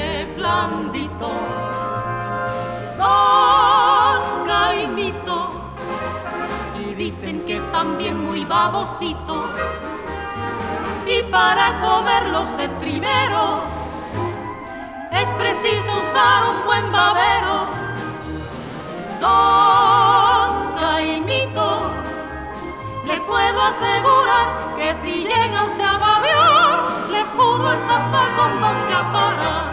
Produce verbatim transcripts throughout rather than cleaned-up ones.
usted blandito, don Caimito, y dicen que es también muy babosito, y para comerlos de primero es preciso usar un buen babero. Don Caimito, le puedo asegurar que si llega usted a babear, le juro el zafacón va usted a parar.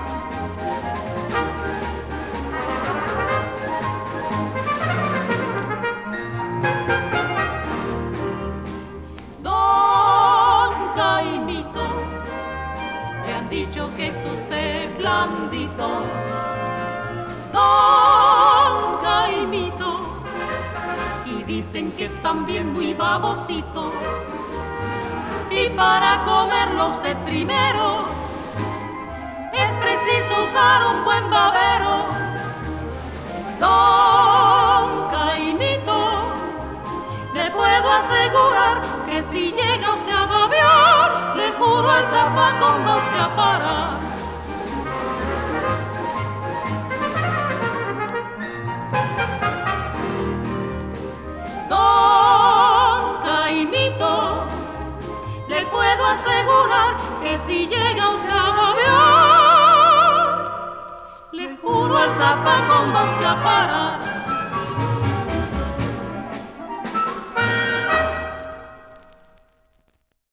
Don Caimito, le han dicho que es usted blandito. Don Caimito, y dicen que es también muy babosito, y para comerlos de primero es preciso usar un buen babero. Don Caimito, le puedo asegurar que si llega usted a babear, le juro al zafacón va usted a parar. Don Caimito, le puedo asegurar que si llega usted a babear, le juro al zafacón va usted a parar.